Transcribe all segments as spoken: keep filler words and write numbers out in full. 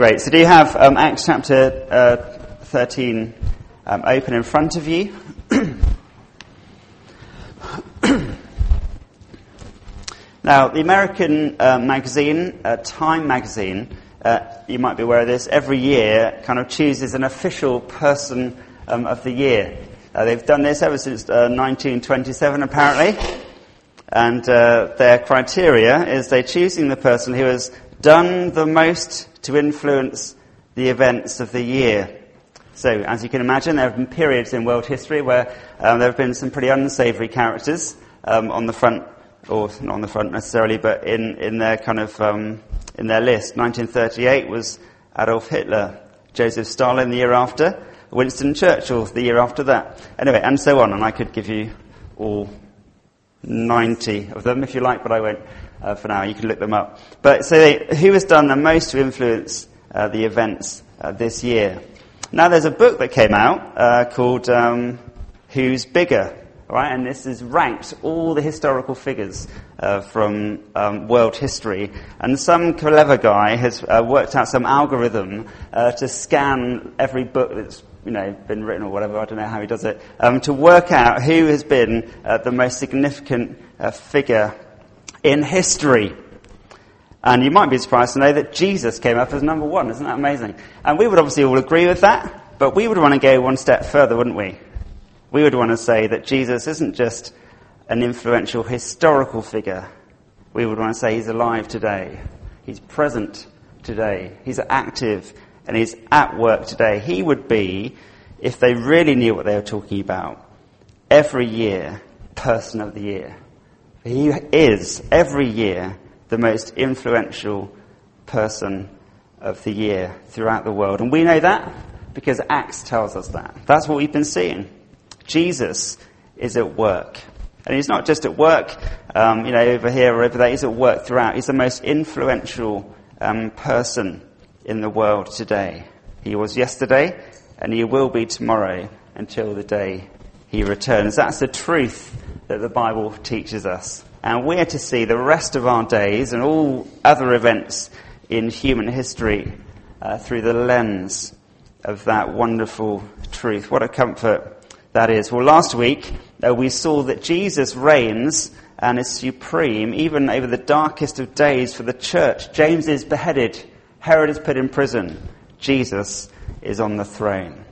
Great. So do you have um, Acts chapter uh, thirteen um, open in front of you? Now, the American uh, magazine, uh, Time magazine, uh, you might be aware of this, every year kind of chooses an official person um, of the year. Uh, they've done this ever since uh, nineteen twenty-seven, apparently. And uh, their criteria is they're choosing the person who has done the most to influence the events of the year. So, as you can imagine, there have been periods in world history where um, there have been some pretty unsavoury characters um, on the front, or not on the front necessarily, but in, in their kind of um, in their list. nineteen thirty-eight was Adolf Hitler, Joseph Stalin the year after, Winston Churchill the year after that. Anyway, and so on, and I could give you all ninety of them if you like, but I won't uh, for now. You can look them up. But so they, who has done the most to influence uh, the events uh, this year? Now there's a book that came out uh, called um, Who's Bigger? Right, and this has ranked all the historical figures uh, from um, world history. And some clever guy has uh, worked out some algorithm uh, to scan every book that's you know been written or whatever. I don't know how he does it um, to work out who has been uh, the most significant uh, figure in history. And you might be surprised to know that Jesus came up as number one. Isn't that amazing? And we would obviously all agree with that, but we would want to go one step further, wouldn't we? We would want to say that Jesus isn't just an influential historical figure. We would want to say he's alive today. He's present today. He's active and he's at work today. He would be, if they really knew what they were talking about, every year, person of the year. He is, every year, the most influential person of the year throughout the world. And we know that because Acts tells us that. That's what we've been seeing. Jesus is at work. And he's not just at work, um, you know, over here or over there. He's at work throughout. He's the most influential um, person in the world today. He was yesterday, and he will be tomorrow until the day he returns. That's the truth that the Bible teaches us. And we're to see the rest of our days and all other events in human history uh, through the lens of that wonderful truth. What a comfort that is. Well, last week uh, we saw that Jesus reigns and is supreme even over the darkest of days for the church. James is beheaded. Herod is put in prison. Jesus is on the throne.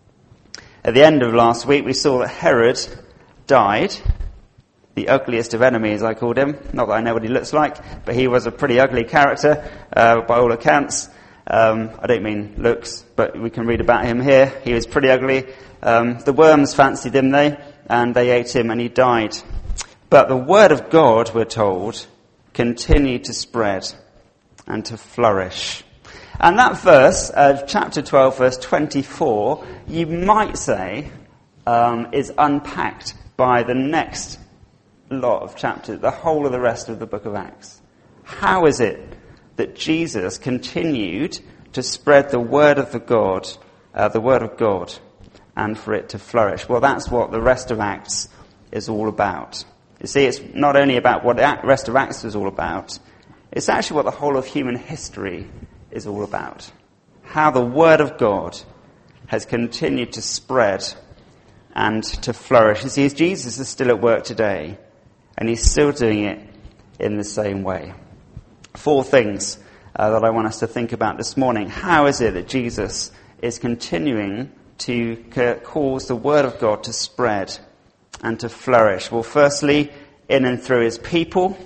At the end of last week we saw that Herod died. The ugliest of enemies, I called him. Not that I know what he looks like, but he was a pretty ugly character uh, by all accounts. Um, I don't mean looks, but we can read about him here. He was pretty ugly. Um, the worms fancied him, though, and they ate him, and he died. But the word of God, we're told, continued to spread and to flourish. And that verse, uh, chapter twelve, verse twenty-four, you might say, um, is unpacked by the next lot of chapters, the whole of the rest of the book of Acts. How is it that Jesus continued to spread the word of the God, uh, the word of God, and for it to flourish? Well, that's what the rest of Acts is all about. You see, it's not only about what the rest of Acts is all about, it's actually what the whole of human history is all about. How the word of God has continued to spread and to flourish. You see, Jesus is still at work today, and he's still doing it in the same way. Four things uh, that I want us to think about this morning. How is it that Jesus is continuing to c- cause the word of God to spread and to flourish? Well, firstly, in and through his people,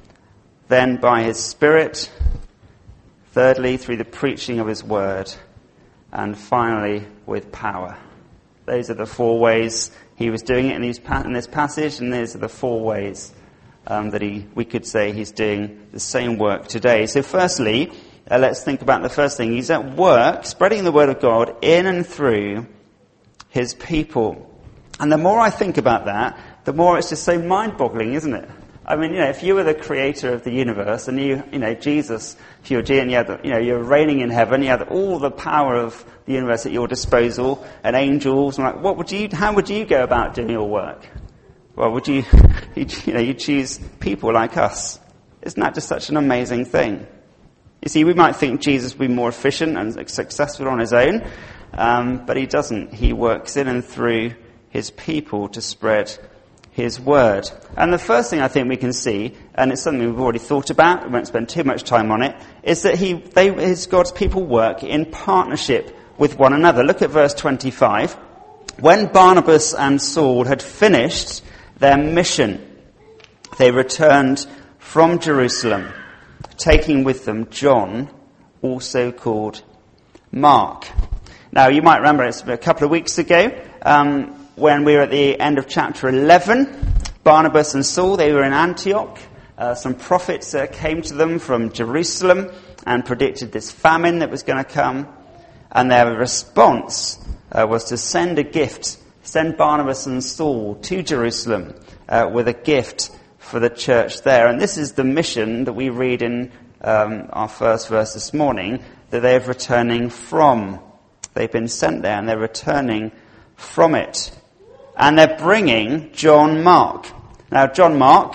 then by his Spirit, thirdly, through the preaching of his word, and finally, with power. Those are the four ways he was doing it in, these pa- in this passage, and these are the four ways um, that he we could say he's doing the same work today. So firstly, uh, let's think about the first thing. He's at work, spreading the word of God in and through his people. And the more I think about that, the more it's just so mind-boggling, isn't it? I mean, you know, if you were the creator of the universe and you, you know, Jesus, if you were G and you had, the, you know, you're reigning in heaven, you had all the power of the universe at your disposal and angels, and like, what would you, how would you go about doing your work? Well, would you, you know, you choose people like us. Isn't that just such an amazing thing? You see, we might think Jesus would be more efficient and successful on his own, um, but he doesn't. He works in and through his people to spread his word. And the first thing I think we can see, and it's something we've already thought about, we won't spend too much time on it, is that he, they, his God's people work in partnership with one another. Look at verse twenty-five. When Barnabas and Saul had finished their mission, they returned from Jerusalem, taking with them John, also called Mark. Now, you might remember it's a couple of weeks ago, um, when we were at the end of chapter eleven, Barnabas and Saul, they were in Antioch. Uh, some prophets uh, came to them from Jerusalem and predicted this famine that was going to come. And their response uh, was to send a gift, send Barnabas and Saul to Jerusalem uh, with a gift for the church there. And this is the mission that we read in um, our first verse this morning, that they're returning from. They've been sent there and they're returning from it. And they're bringing John Mark. Now, John Mark,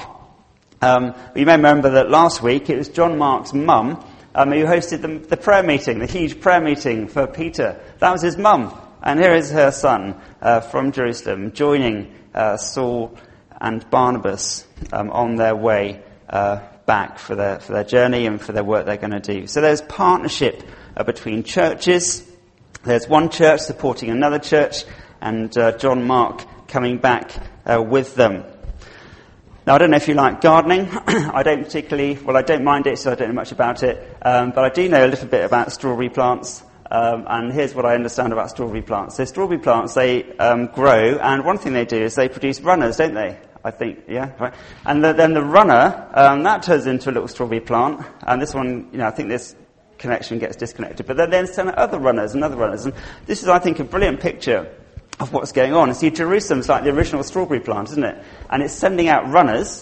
um, you may remember that last week it was John Mark's mum um, who hosted the, the prayer meeting, the huge prayer meeting for Peter. That was his mum. And here is her son uh, from Jerusalem joining uh, Saul and Barnabas um, on their way uh, back for their, for their journey and for their work they're going to do. So there's partnership uh, between churches. There's one church supporting another church, and uh, John Mark coming back uh, with them. Now, I don't know if you like gardening. I don't particularly, well, I don't mind it, so I don't know much about it. Um, but I do know a little bit about strawberry plants. Um, and here's what I understand about strawberry plants. So strawberry plants, they um, grow, and one thing they do is they produce runners, don't they? I think, yeah, right. And the, then the runner, um, that turns into a little strawberry plant. And this one, you know, I think this connection gets disconnected. But then there's some other runners and other runners. And this is, I think, a brilliant picture of what's going on. See, Jerusalem's like the original strawberry plant, isn't it? And it's sending out runners.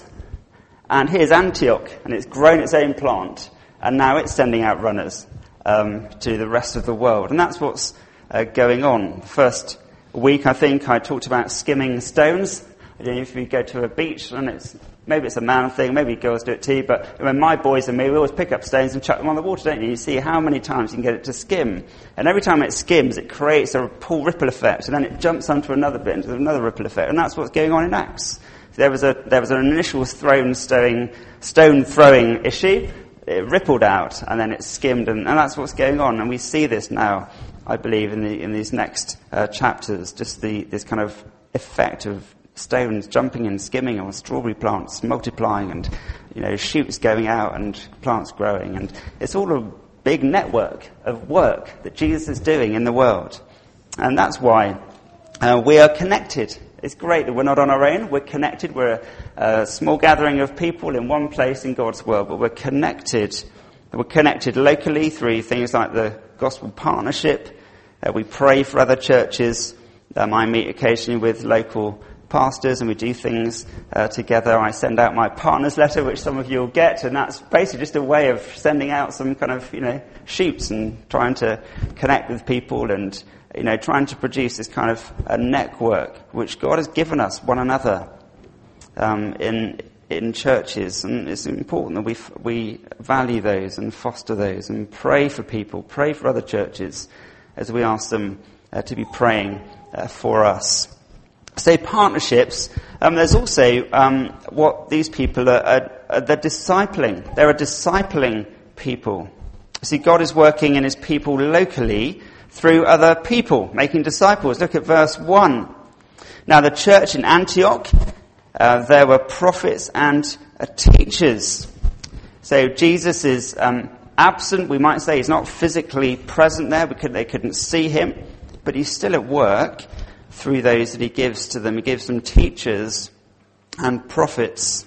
And here's Antioch, and it's grown its own plant. And now it's sending out runners um, to the rest of the world. And that's what's uh, going on. First week, I think, I talked about skimming stones. I don't know if you go to a beach, and it's maybe it's a man thing, maybe girls do it too, but when my boys and me, we always pick up stones and chuck them on the water, don't you? You see how many times you can get it to skim. And every time it skims, it creates a pull ripple effect, and then it jumps onto another bit, into another ripple effect. And that's what's going on in Acts. There was a there was an initial stone throwing, stone throwing issue. It rippled out, and then it skimmed, and, and that's what's going on. And we see this now, I believe, in the in these next uh, chapters, just the this kind of effect of stones jumping and skimming on strawberry plants, multiplying, and you know shoots going out and plants growing, and it's all a big network of work that Jesus is doing in the world, and that's why uh, we are connected. It's great that we're not on our own. We're connected. We're a, a small gathering of people in one place in God's world, but we're connected. We're connected locally through things like the gospel partnership. Uh, we pray for other churches. Um, I meet occasionally with local pastors, and we do things uh, together. I send out my partners letter, which some of you will get, and that's basically just a way of sending out some kind of, you know, shoots and trying to connect with people and, you know, trying to produce this kind of a network which God has given us, one another, um, in in churches. And it's important that we f- we value those and foster those and pray for people, pray for other churches as we ask them uh, to be praying uh, for us. So partnerships, um, there's also um, what these people are, are, are, they're discipling. They're a discipling people. See, God is working in his people locally through other people, making disciples. Look at verse one. Now the church in Antioch, uh, there were prophets and uh, teachers. So Jesus is um, absent, we might say. He's not physically present there because they couldn't see him, but he's still at work through those that he gives to them. He gives them teachers and prophets.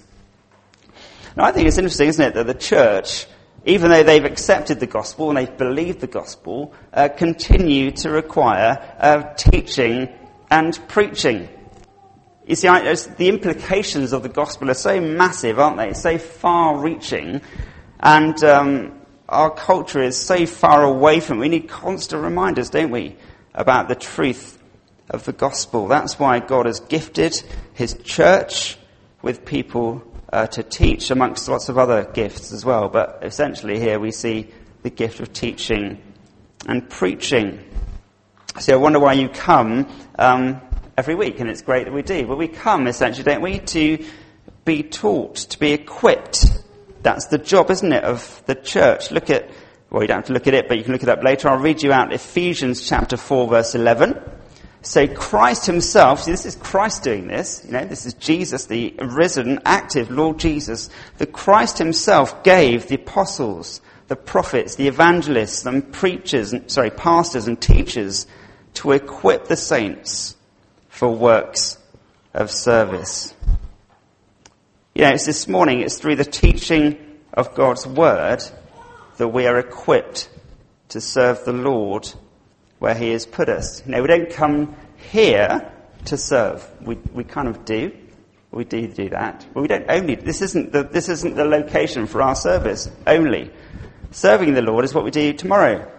Now, I think it's interesting, isn't it, that the church, even though they've accepted the gospel and they've believed the gospel, uh, continue to require uh, teaching and preaching. You see, I, the implications of the gospel are so massive, aren't they? So far-reaching, and um, our culture is so far away from it. We need constant reminders, don't we, about the truth of the gospel. That's why God has gifted his church with people uh, to teach, amongst lots of other gifts as well. But essentially here we see the gift of teaching and preaching. So I wonder why you come um, every week, and it's great that we do. Well, we come, essentially, don't we, to be taught, to be equipped. That's the job, isn't it, of the church. Look at, well, you don't have to look at it, but you can look it up later. I'll read you out Ephesians chapter four, verse eleven. So Christ himself, see, this is Christ doing this, you know, this is Jesus, the risen, active Lord Jesus. The Christ himself gave the apostles, the prophets, the evangelists, and preachers, sorry, pastors and teachers to equip the saints for works of service. You know, it's this morning, it's through the teaching of God's word that we are equipped to serve the Lord where he has put us. You know, we don't come here to serve. We we kind of do. We do do that. But we don't only. This isn't the this isn't the location for our service only. Serving the Lord is what we do tomorrow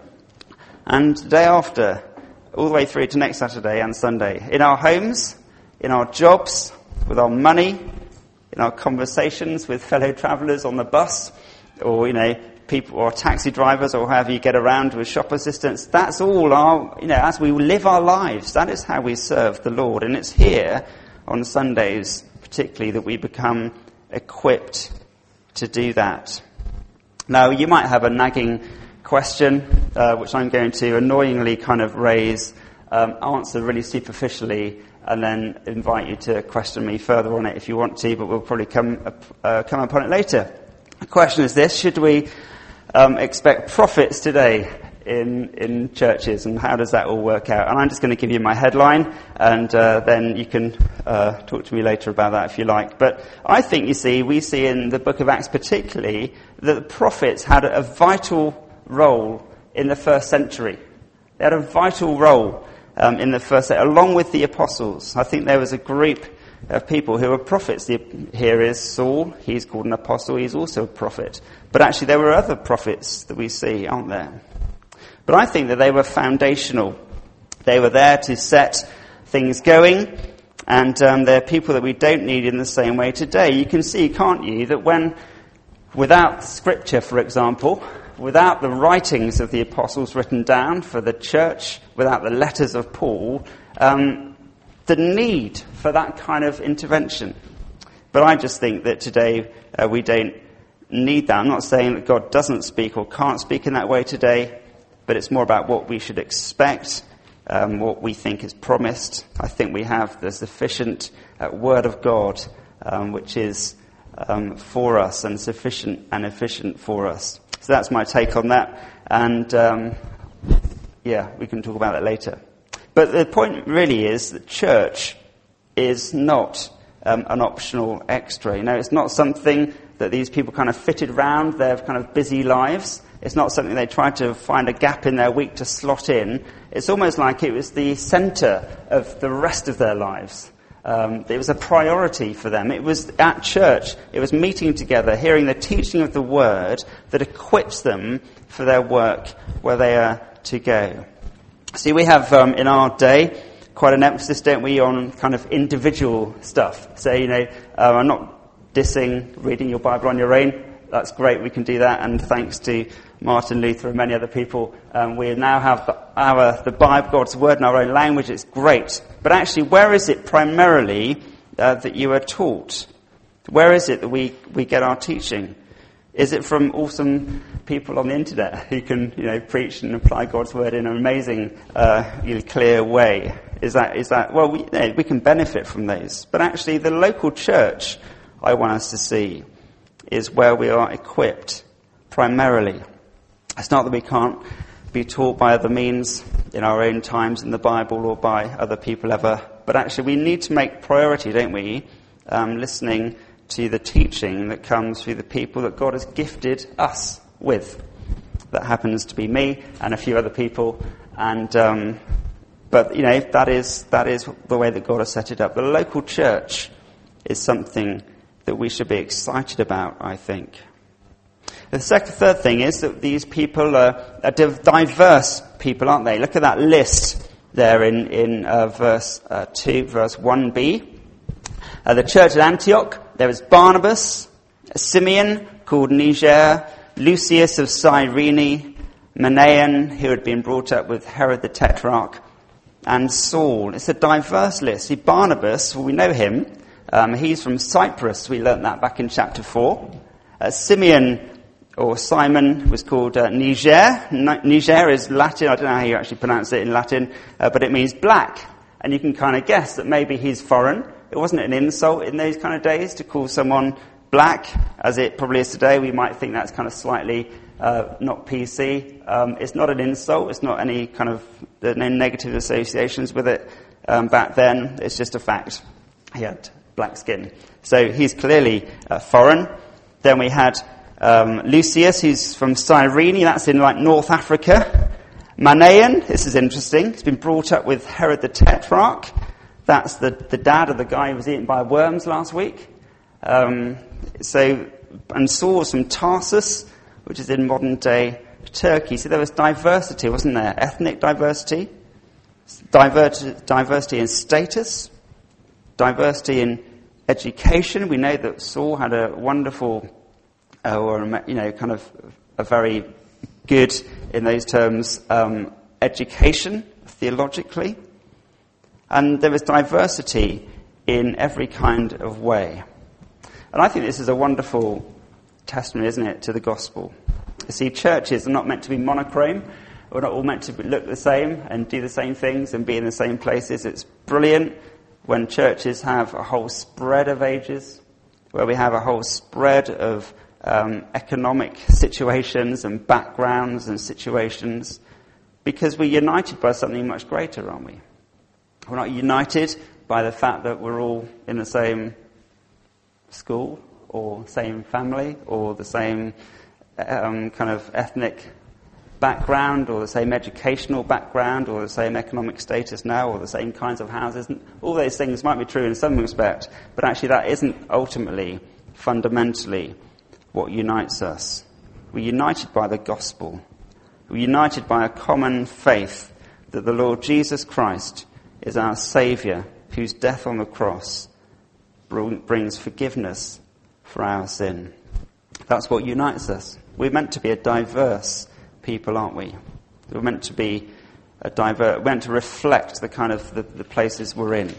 and the day after, all the way through to next Saturday and Sunday. In our homes, in our jobs, with our money, in our conversations with fellow travellers on the bus, or, you know, people or taxi drivers, or however you get around with shop assistants. That's all our, you know, as we live our lives, that is how we serve the Lord. And it's here on Sundays particularly that we become equipped to do that. Now, you might have a nagging question, uh, which I'm going to annoyingly kind of raise, um, answer really superficially, and then invite you to question me further on it if you want to, but we'll probably come, uh, come upon it later. The question is this: should we Um, expect prophets today in in churches, and how does that all work out? And I'm just going to give you my headline, and uh, then you can uh, talk to me later about that if you like. But I think, you see, we see in the book of Acts particularly that the prophets had a vital role in the first century. They had a vital role um, in the first century, along with the apostles. I think there was a group of people who were prophets. The, here is Saul. He's called an apostle. He's also a prophet. But actually there were other prophets that we see, aren't there? But I think that they were foundational. They were there to set things going, and um, they're people that we don't need in the same way today. You can see, can't you, that when, without Scripture, for example, without the writings of the apostles written down for the church, without the letters of Paul, um, the need for that kind of intervention. But I just think that today uh, we don't need that. I'm not saying that God doesn't speak or can't speak in that way today, but it's more about what we should expect, um, what we think is promised. I think we have the sufficient uh, Word of God, um, which is um, for us and sufficient and efficient for us. So that's my take on that. And um, yeah, we can talk about that later. But the point really is that church is not um, an optional extra. You know, it's not something that these people kind of fitted round their kind of busy lives. It's not something they tried to find a gap in their week to slot in. It's almost like it was the centre of the rest of their lives. Um, it was a priority for them. It was at church. It was meeting together, hearing the teaching of the Word that equips them for their work where they are to go. See, we have um, in our day quite an emphasis, don't we, on kind of individual stuff. So, you know, uh, I'm not dissing reading your Bible on your own. That's great, we can do that, and thanks to Martin Luther and many other people, um, we now have the, our, the Bible, God's Word in our own language. It's great. But actually, where is it primarily uh, that you are taught? Where is it that we, we get our teaching? Is it from awesome people on the internet who can, you know, preach and apply God's Word in an amazing, uh, you know, clear way? Is that, is that, well, we, you know, we can benefit from those. But actually, the local church, I want us to see, is where we are equipped primarily. It's not that we can't be taught by other means in our own times in the Bible or by other people ever, but actually we need to make priority, don't we, um, listening to the teaching that comes through the people that God has gifted us with. That happens to be me and a few other people, and um, but you know that is that is the way that God has set it up. The local church is something that we should be excited about, I think. The second, third thing is that these people are, are diverse people, aren't they? Look at that list there in, in uh, verse uh, two, verse one b. Uh, the church at Antioch, there was Barnabas, a Simeon called Niger, Lucius of Cyrene, Manaen, who had been brought up with Herod the Tetrarch, and Saul. It's a diverse list. See, Barnabas, well, we know him. Um, he's from Cyprus. We learnt that back in chapter four. Uh, Simeon, or Simon, was called uh, Niger. N- Niger is Latin. I don't know how you actually pronounce it in Latin, uh, but it means black. And you can kind of guess that maybe he's foreign. It wasn't an insult in those kind of days to call someone black, as it probably is today. We might think that's kind of slightly uh, not P C. Um, it's not an insult. It's not any kind of no negative associations with it um, back then. It's just a fact. He had black skin. So he's clearly uh, foreign. Then we had um, Lucius, who's from Cyrene. That's in like North Africa. Manaen, this is interesting. He's been brought up with Herod the Tetrarch. That's the, the dad of the guy who was eaten by worms last week. Um, so, and Saul was from Tarsus, which is in modern-day Turkey. So there was diversity, wasn't there? Ethnic diversity, diver- diversity in status, diversity in education. We know that Saul had a wonderful, uh, or you know, kind of a very good, in those terms, um, education theologically. And there was diversity in every kind of way. And I think this is a wonderful testimony, isn't it, to the gospel. You see, churches are not meant to be monochrome. We're not all meant to look the same and do the same things and be in the same places. It's brilliant when churches have a whole spread of ages, where we have a whole spread of um, economic situations and backgrounds and situations, because we're united by something much greater, aren't we? We're not united by the fact that we're all in the same school or same family or the same um, kind of ethnic background or the same educational background or the same economic status now or the same kinds of houses. All those things might be true in some respect, but actually that isn't ultimately, fundamentally, what unites us. We're united by the gospel. We're united by a common faith that the Lord Jesus Christ is our Saviour, whose death on the cross brings forgiveness for our sin. That's what unites us. We're meant to be a diverse people, aren't we? We're meant to be a diverse, we're meant to reflect the kind of the, the places we're in.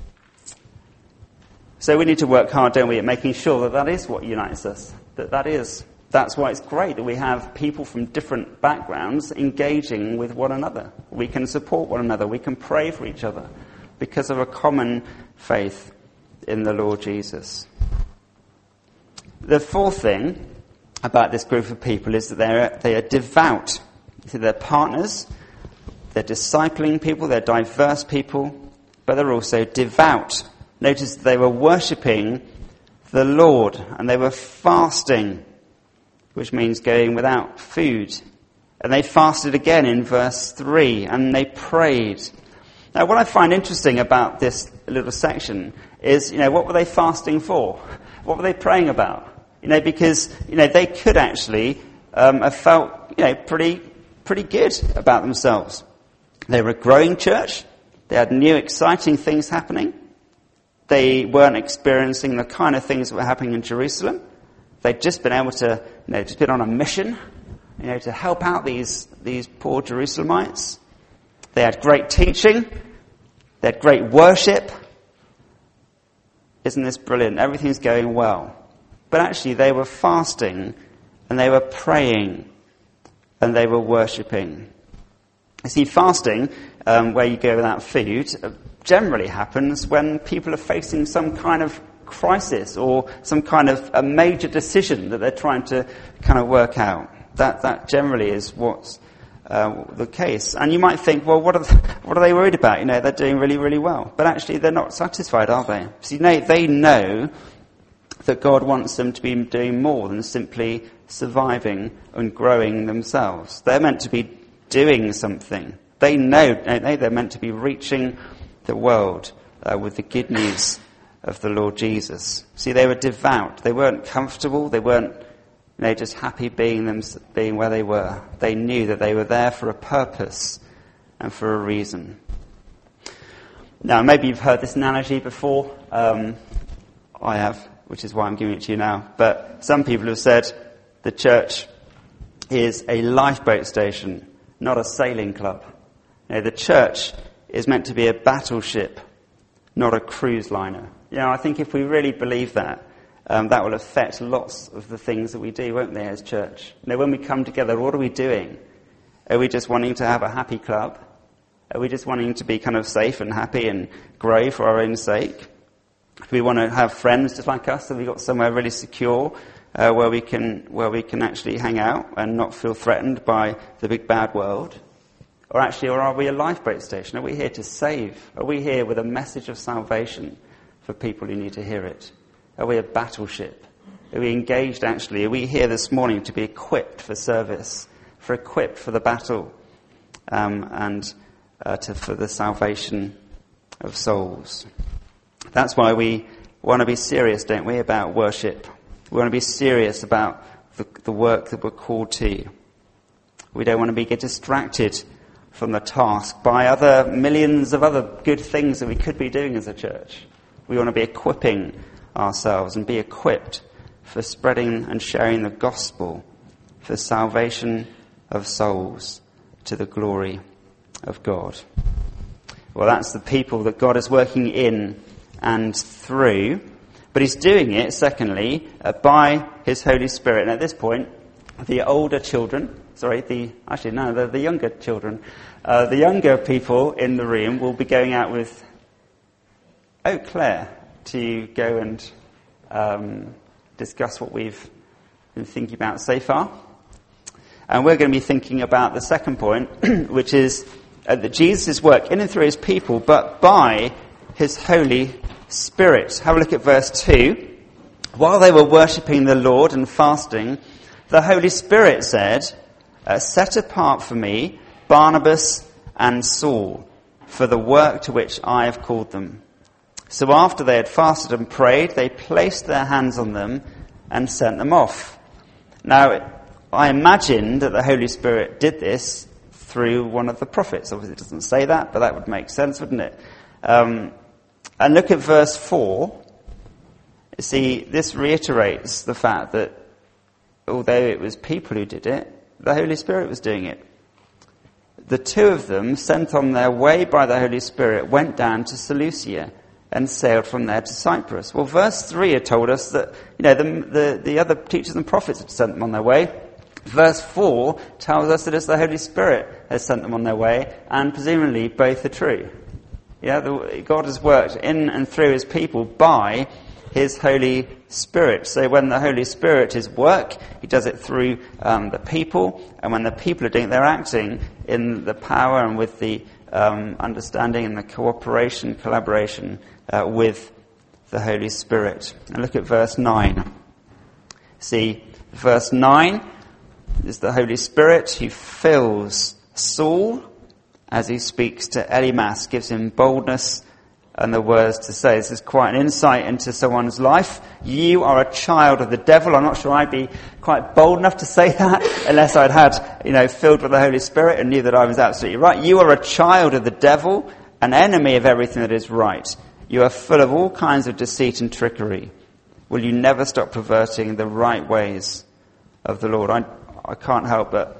So we need to work hard, don't we, at making sure that that is what unites us. That that is. That's why it's great that we have people from different backgrounds engaging with one another. We can support one another. We can pray for each other because of a common faith in the Lord Jesus. The fourth thing about this group of people is that they're, they are devout. So they're partners, they're discipling people, they're diverse people, but they're also devout. Notice they were worshipping the Lord and they were fasting, which means going without food. And they fasted again in verse three, and they prayed. Now, what I find interesting about this little section is, you know, what were they fasting for? What were they praying about? You know, because, you know, they could actually um, have felt, you know, pretty, pretty good about themselves. They were a growing church. They had new, exciting things happening. They weren't experiencing the kind of things that were happening in Jerusalem. They'd just been able to, you know, just been on a mission, you know, to help out these, these poor Jerusalemites. They had great teaching. They had great worship. Isn't this brilliant? Everything's going well. But actually they were fasting and they were praying and they were worshipping. You see, fasting, um, where you go without food, uh, generally happens when people are facing some kind of crisis or some kind of a major decision that they're trying to kind of work out. That that generally is what's uh, the case. And you might think, well, what are the, what are they worried about? You know, they're doing really, really well. But actually, they're not satisfied, are they? See, they, they know that God wants them to be doing more than simply surviving and growing themselves. They're meant to be doing something. They know, don't they? They're meant to be reaching the world uh, with the good news of the Lord Jesus. See, they were devout. They weren't comfortable. They weren't, you know, just happy being them, being where they were. They knew that they were there for a purpose and for a reason. Now, maybe you've heard this analogy before. Um, I have, which is why I'm giving it to you now. But some people have said the church is a lifeboat station, not a sailing club. You know, the church is meant to be a battleship, not a cruise liner. You know, I think if we really believe that, um, that will affect lots of the things that we do, won't they, as church? You know, when we come together, what are we doing? Are we just wanting to have a happy club? Are we just wanting to be kind of safe and happy and grow for our own sake? Do we want to have friends just like us? Have we got somewhere really secure uh, where we can where we can actually hang out and not feel threatened by the big bad world? Or actually, or are we a lifeboat station? Are we here to save? Are we here with a message of salvation for people who need to hear it? Are we a battleship? Are we engaged actually? Are we here this morning to be equipped for service, for equipped for the battle, um, and uh, to, for the salvation of souls? That's why we want to be serious, don't we, about worship. We want to be serious about the, the work that we're called to. We don't want to be get distracted from the task by other millions of other good things that we could be doing as a church. We want to be equipping ourselves and be equipped for spreading and sharing the gospel for salvation of souls to the glory of God. Well, that's the people that God is working in and through, but he's doing it, secondly, uh, by his Holy Spirit. And at this point, the older children, sorry, the actually no, the, the younger children, uh, the younger people in the room will be going out with, oh, Claire, to go and um, discuss what we've been thinking about so far. And we're going to be thinking about the second point, which is uh, that Jesus' work in and through his people, but by his Holy Spirit. Have a look at verse two. While they were worshipping the Lord and fasting, the Holy Spirit said, uh, set apart for me Barnabas and Saul for the work to which I have called them. So after they had fasted and prayed, they placed their hands on them and sent them off. Now, I imagine that the Holy Spirit did this through one of the prophets. Obviously it doesn't say that, but that would make sense, wouldn't it? Um, and look at verse four. See, this reiterates the fact that although it was people who did it, the Holy Spirit was doing it. The two of them, sent on their way by the Holy Spirit, went down to Seleucia and sailed from there to Cyprus. Well, verse three had told us that, you know, the, the, the other teachers and prophets had sent them on their way. Verse four tells us that it's the Holy Spirit has sent them on their way, and presumably both are true. Yeah, the, God has worked in and through his people by his Holy Spirit. So when the Holy Spirit is work, he does it through um, the people, and when the people are doing it, they're acting in the power and with the um, understanding and the cooperation, collaboration uh, with the Holy Spirit. And look at verse nine. See, verse nine is the Holy Spirit who fills Saul as he speaks to Elymas, gives him boldness and the words to say. This is quite an insight into someone's life. You are a child of the devil. I'm not sure I'd be quite bold enough to say that unless I'd had, you know, filled with the Holy Spirit and knew that I was absolutely right. You are a child of the devil, an enemy of everything that is right. You are full of all kinds of deceit and trickery. Will you never stop perverting the right ways of the Lord? I, I can't help but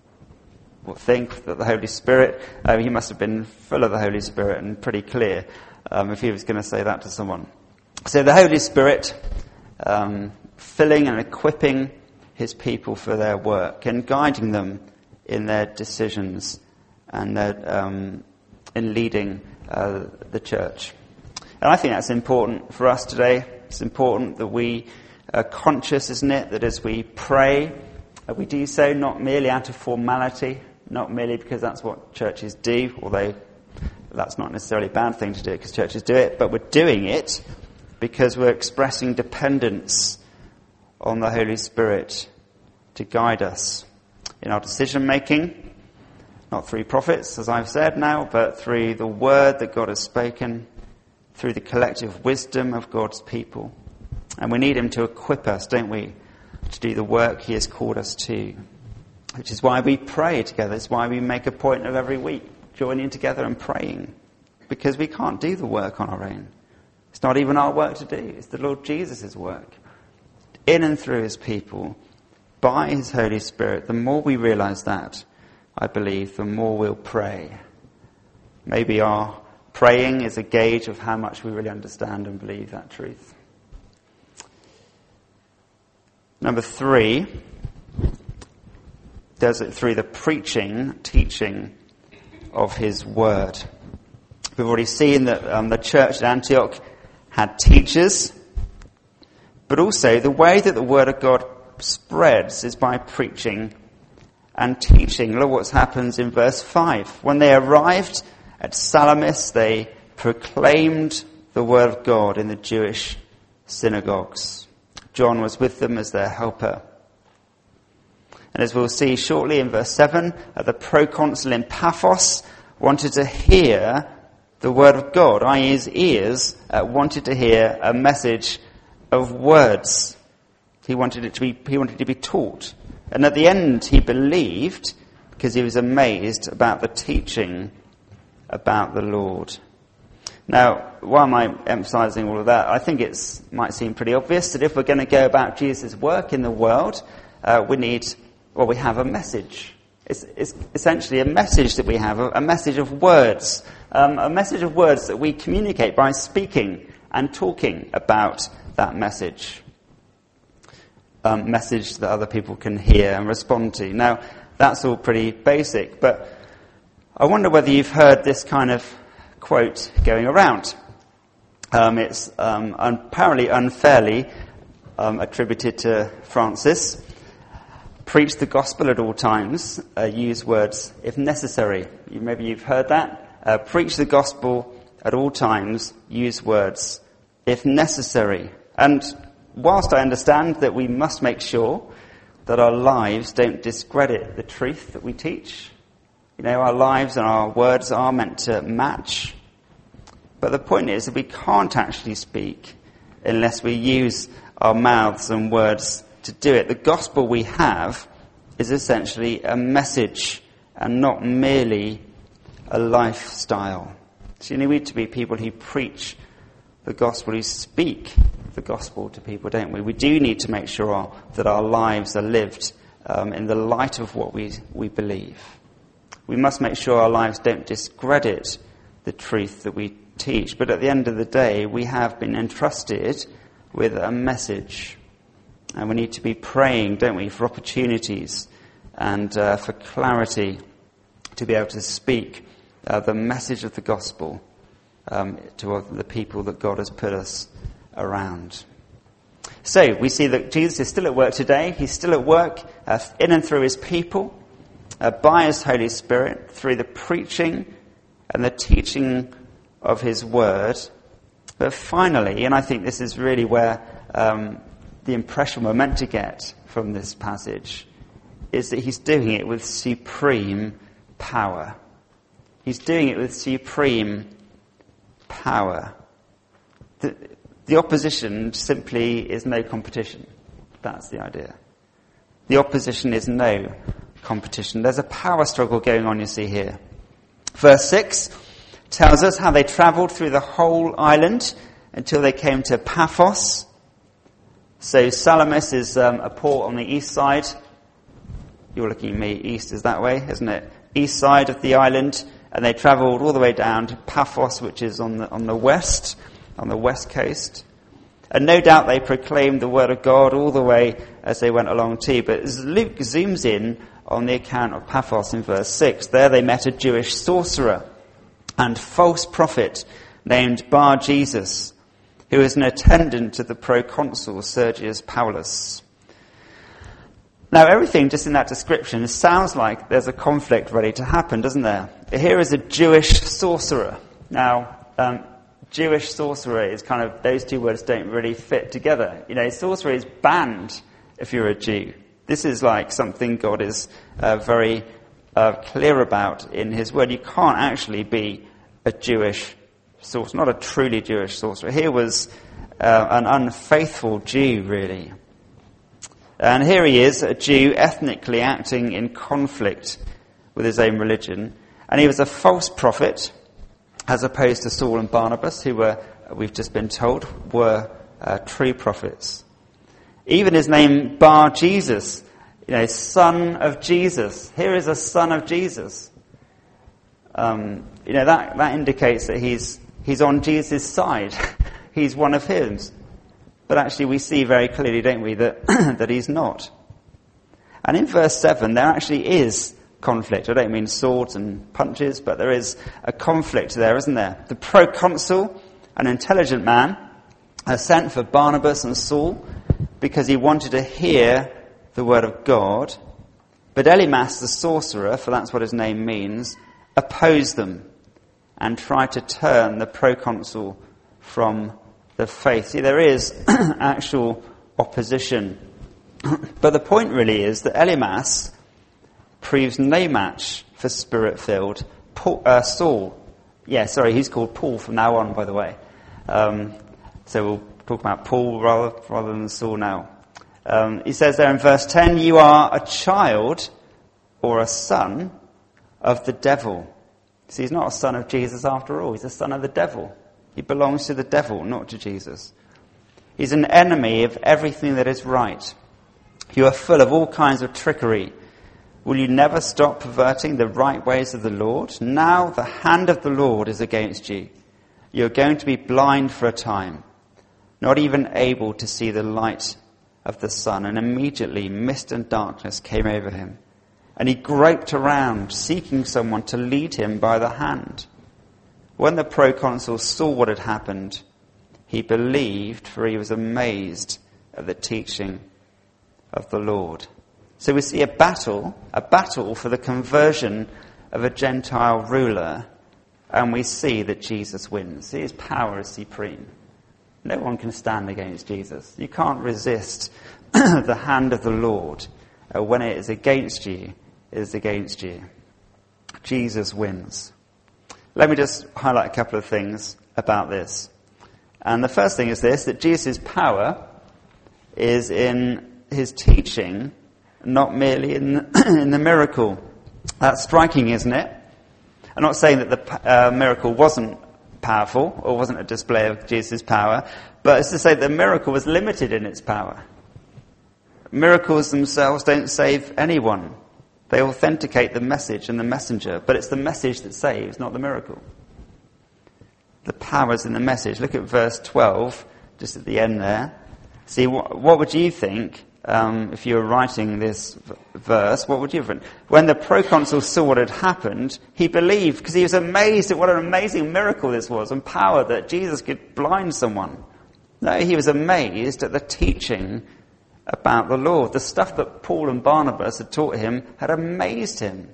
think that the Holy Spirit, uh, he must have been full of the Holy Spirit and pretty clear um, if he was going to say that to someone. So the Holy Spirit um, filling and equipping his people for their work and guiding them in their decisions and their, um, in leading uh, the church. And I think that's important for us today. It's important that we are conscious, isn't it, that as we pray, that we do so not merely out of formality, not merely because that's what churches do, although that's not necessarily a bad thing to do because churches do it, but we're doing it because we're expressing dependence on the Holy Spirit to guide us in our decision making, not through prophets, as I've said now, but through the word that God has spoken, through the collective wisdom of God's people. And we need him to equip us, don't we, to do the work he has called us to. Which is why we pray together. It's why we make a point of every week joining together and praying. Because we can't do the work on our own. It's not even our work to do. It's the Lord Jesus' work. In and through his people, by his Holy Spirit, the more we realize that, I believe, the more we'll pray. Maybe our praying is a gauge of how much we really understand and believe that truth. Number three, does it through the preaching, teaching of his word. We've already seen that um, the church at Antioch had teachers, but also the way that the word of God spreads is by preaching and teaching. Look what happens in verse five. When they arrived at Salamis, they proclaimed the word of God in the Jewish synagogues. John was with them as their helper. And as we'll see shortly in verse seven, uh, the proconsul in Paphos wanted to hear the word of God, that is his ears uh, wanted to hear a message of words. He wanted it to be, he wanted to be taught. And at the end he believed because he was amazed about the teaching about the Lord. Now, why am I emphasizing all of that? I think it might seem pretty obvious that if we're going to go about Jesus' work in the world, uh, we need, well, we have a message. It's, it's essentially a message that we have, a, a message of words, um, a message of words that we communicate by speaking and talking about that message. Um, message that other people can hear and respond to. Now, that's all pretty basic, but I wonder whether you've heard this kind of quote going around. Um, it's um, apparently unfairly um, attributed to Francis. Preach the gospel at all times. Uh, use words if necessary. You, maybe you've heard that. Uh, preach the gospel at all times. Use words if necessary. And whilst I understand that we must make sure that our lives don't discredit the truth that we teach, you know, our lives and our words are meant to match. But the point is that we can't actually speak unless we use our mouths and words to do it. The gospel we have is essentially a message and not merely a lifestyle. So you need to be people who preach the gospel, who speak the gospel to people, don't we? We do need to make sure our, that our lives are lived um, in the light of what we, we believe. We must make sure our lives don't discredit the truth that we teach. But at the end of the day, we have been entrusted with a message. And we need to be praying, don't we, for opportunities and uh, for clarity to be able to speak uh, the message of the gospel um, to the people that God has put us around. So we see that Jesus is still at work today. He's still at work uh, in and through his people. Uh, by his Holy Spirit, through the preaching and the teaching of his word. But finally, and I think this is really where um, the impression we're meant to get from this passage, is that he's doing it with supreme power. He's doing it with supreme power. The, the opposition simply is no competition. That's the idea. The opposition is no competition. There's a power struggle going on, you see here. Verse six tells us how they travelled through the whole island until they came to Paphos. So Salamis is um, a port on the east side. You're looking at me, east is that way, isn't it? East side of the island, and they travelled all the way down to Paphos, which is on the on the west, on the west coast. And no doubt they proclaimed the word of God all the way as they went along too. But as Luke zooms in on the account of Paphos in verse six, there they met a Jewish sorcerer and false prophet named Bar Jesus, who was an attendant to the proconsul Sergius Paulus. Now everything just in that description sounds like there's a conflict ready to happen, doesn't there? Here is a Jewish sorcerer. Now, um, Jewish sorcerer is kind of, those two words don't really fit together. You know, sorcery is banned if you're a Jew. This is like something God is uh, very uh, clear about in his word. You can't actually be a Jewish sorcerer, not a truly Jewish sorcerer. Here was uh, an unfaithful Jew, really. And here he is, a Jew ethnically acting in conflict with his own religion. And he was a false prophet, as opposed to Saul and Barnabas, who were, we've just been told, were uh, true prophets. Even his name, Bar Jesus, You know, son of Jesus. Here is a son of Jesus. Um, you know, that, that indicates that he's he's on Jesus' side. He's one of his. But actually we see very clearly, don't we, that that he's not. And in verse seven, there actually is conflict. I don't mean swords and punches, but there is a conflict there, isn't there? The proconsul, an intelligent man, has sent for Barnabas and Saul because he wanted to hear the word of God. But Elymas, the sorcerer, for that's what his name means, opposed them and tried to turn the proconsul from the faith. See, there is actual opposition. But the point really is that Elymas proves no match for Spirit-filled Paul, uh, Saul. Yeah, sorry, he's called Paul from now on, by the way. Um, so we'll talk about Paul rather, rather than Saul now. Um, he says there in verse ten, you are a child or a son of the devil. See, he's not a son of Jesus after all. He's a son of the devil. He belongs to the devil, not to Jesus. He's an enemy of everything that is right. You are full of all kinds of trickery. Will you never stop perverting the right ways of the Lord? Now the hand of the Lord is against you. You are going to be blind for a time, not even able to see the light of the sun. And immediately mist and darkness came over him. And he groped around, seeking someone to lead him by the hand. When the proconsul saw what had happened, he believed, for he was amazed at the teaching of the Lord. So we see a battle, a battle for the conversion of a Gentile ruler, and we see that Jesus wins. His power is supreme. No one can stand against Jesus. You can't resist the hand of the Lord. Uh, when it is against you, it is against you. Jesus wins. Let me just highlight a couple of things about this. And the first thing is this, that Jesus' power is in his teaching, not merely in, in the miracle. That's striking, isn't it? I'm not saying that the uh, miracle wasn't powerful or wasn't a display of Jesus' power, but it's to say that the miracle was limited in its power. Miracles themselves don't save anyone. They authenticate the message and the messenger, but it's the message that saves, not the miracle. The power's in the message. Look at verse twelve, just at the end there. See, what, what would you think um, if you were writing this v- verse? What would you have written? When the proconsul saw what had happened, he believed, because he was amazed at what an amazing miracle this was, and power that Jesus could blind someone. No, he was amazed at the teaching about the Lord. The stuff that Paul and Barnabas had taught him had amazed him.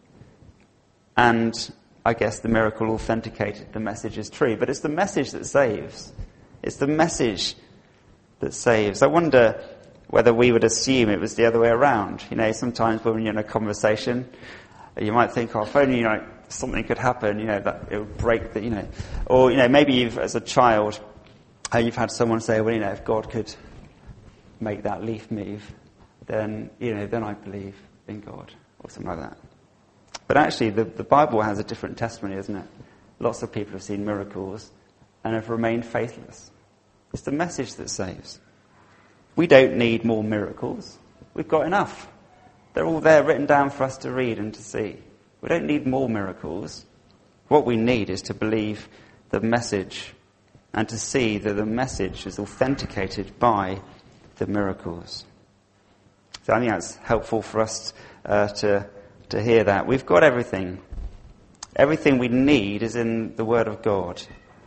And I guess the miracle authenticated the message is true. But it's the message that saves. It's the message that saves. I wonder whether we would assume it was the other way around. You know, sometimes when you're in a conversation, you might think, oh, if only, you know, something could happen, you know, that it would break the, you know. Or, you know, maybe you've, as a child, uh, you've had someone say, well, you know, if God could make that leaf move, then, you know, then I believe in God, or something like that. But actually, the, the Bible has a different testimony, isn't it? Lots of people have seen miracles and have remained faithless. It's the message that saves. We don't need more miracles. We've got enough. They're all there written down for us to read and to see. We don't need more miracles. What we need is to believe the message and to see that the message is authenticated by the miracles. So I think that's helpful for us uh, to to hear that. We've got everything. Everything we need is in the Word of God.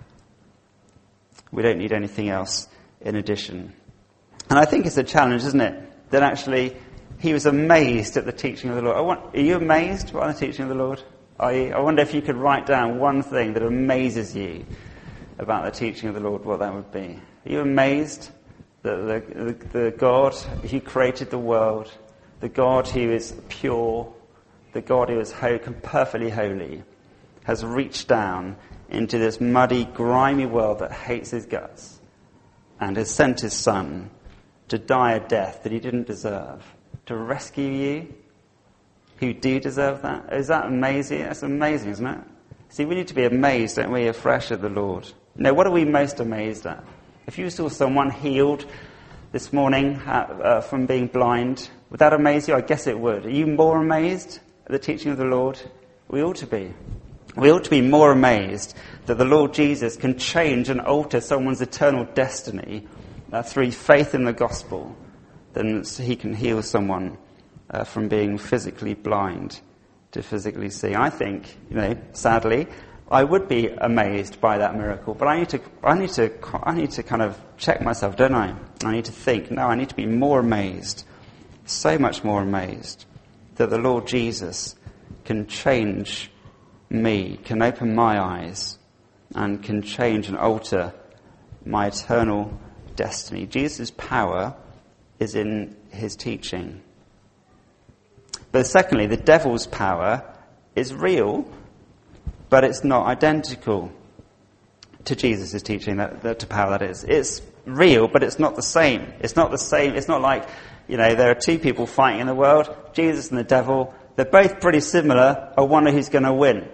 We don't need anything else in addition. And I think it's a challenge, isn't it? That actually he was amazed at the teaching of the Lord. I want, are you amazed by the teaching of the Lord? Are you? I wonder if you could write down one thing that amazes you about the teaching of the Lord, what that would be. Are you amazed that the, the, the God who created the world, the God who is pure, the God who is ho- perfectly holy, has reached down into this muddy, grimy world that hates his guts and has sent his son to die a death that he didn't deserve, to rescue you who do deserve that? Is that amazing? That's amazing, isn't it? See, we need to be amazed, don't we, afresh at the Lord. You know, what are we most amazed at? If you saw someone healed this morning uh, uh, from being blind, Would that amaze you? I guess it would. Are you more amazed at the teaching of the Lord? We ought to be. We ought to be more amazed that the Lord Jesus can change and alter someone's eternal destiny uh, through faith in the gospel than he can heal someone uh, from being physically blind to physically see. I think, you know, sadly, I would be amazed by that miracle, but I need to, I need to, I need to kind of check myself, don't I? I need to think, no, I need to be more amazed, so much more amazed, that the Lord Jesus can change me, can open my eyes, and can change and alter my eternal destiny. Jesus' power is in his teaching. But secondly, the devil's power is real, but it's not identical to Jesus' teaching, that, that to power that is. It's real, but it's not the same. It's not the same. It's not like, you know, there are two people fighting in the world, Jesus and the devil. They're both pretty similar. I wonder who's going to win.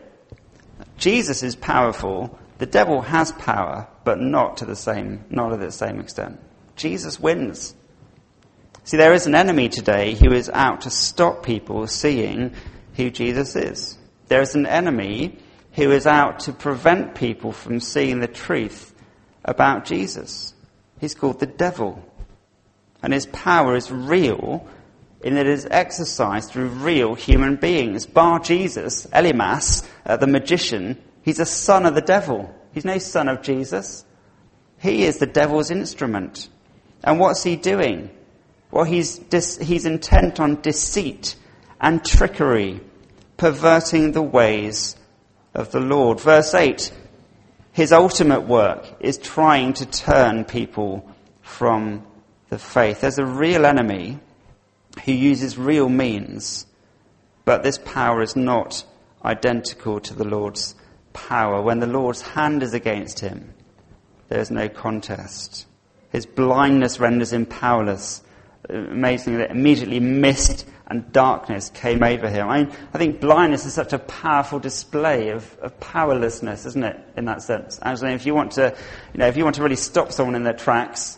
Jesus is powerful. The devil has power, but not to the same, not to the same extent. Jesus wins. See, there is an enemy today who is out to stop people seeing who Jesus is. There is an enemy who is out to prevent people from seeing the truth about Jesus. He's called the devil. And his power is real in that it is exercised through real human beings. Bar Jesus, Elimas, uh, the magician, he's a son of the devil. He's no son of Jesus. He is the devil's instrument. And what's he doing? Well, he's, dis- he's intent on deceit and trickery, perverting the ways of the Lord. Verse eight, his ultimate work is trying to turn people from the faith. There's a real enemy who uses real means, but this power is not identical to the Lord's power. When the Lord's hand is against him, there is no contest. His blindness renders him powerless. Amazingly, immediately mist and darkness came over him. I mean, I think blindness is such a powerful display of, of powerlessness, isn't it, in that sense? Actually, if you want to, you know, if you want to really stop someone in their tracks,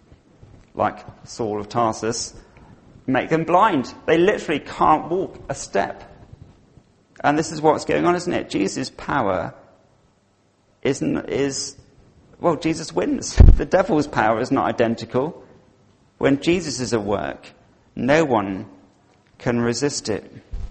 like Saul of Tarsus, make them blind. They literally can't walk a step. And this is what's going on, isn't it? Jesus' power is, is well, Jesus wins. The devil's power is not identical. When Jesus is at work, no one can resist it.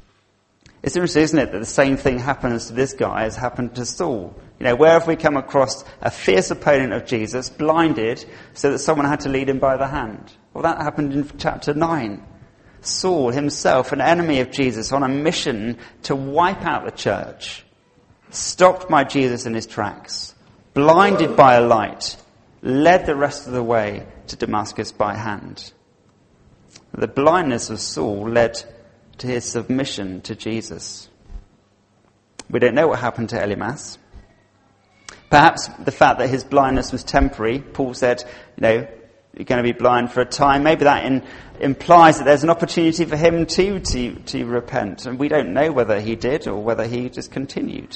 It's interesting, isn't it, that the same thing happens to this guy as happened to Saul. You know, where have we come across a fierce opponent of Jesus, blinded, so that someone had to lead him by the hand? Well, that happened in chapter nine. Saul himself, an enemy of Jesus, on a mission to wipe out the church, stopped by Jesus in his tracks, blinded by a light, led the rest of the way to Damascus by hand. The blindness of Saul led to his submission to Jesus. We don't know what happened to Elimas. Perhaps the fact that his blindness was temporary. Paul said, you know, you're going to be blind for a time. Maybe that in, implies that there's an opportunity for him too to, to repent. And we don't know whether he did or whether he just continued.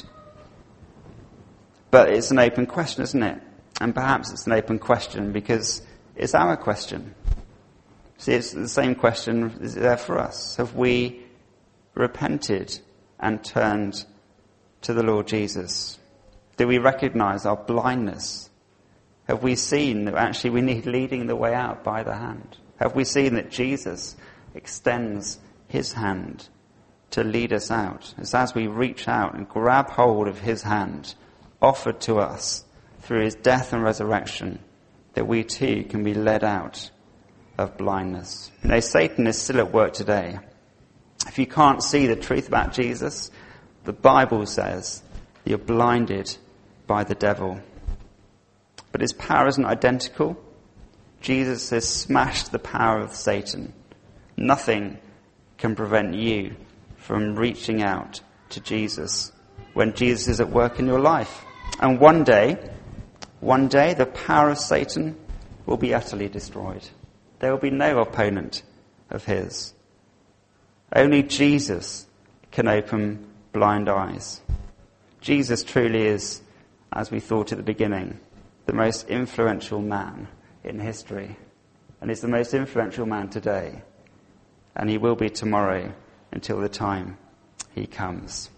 But it's an open question, isn't it? And perhaps it's an open question because it's our question. See, it's the same question is there for us. Have we repented and turned to the Lord Jesus? Do we recognize our blindness? Have we seen that actually we need leading the way out by the hand? Have we seen that Jesus extends his hand to lead us out? It's as we reach out and grab hold of his hand offered to us through his death and resurrection that we too can be led out of blindness. You know, Satan is still at work today. If you can't see the truth about Jesus, the Bible says you're blinded by the devil. But his power isn't identical. Jesus has smashed the power of Satan. Nothing can prevent you from reaching out to Jesus when Jesus is at work in your life. And one day, one day, the power of Satan will be utterly destroyed. There will be no opponent of his. Only Jesus can open blind eyes. Jesus truly is, as we thought at the beginning, the most influential man in history. And is the most influential man today. and he will be tomorrow until the time he comes.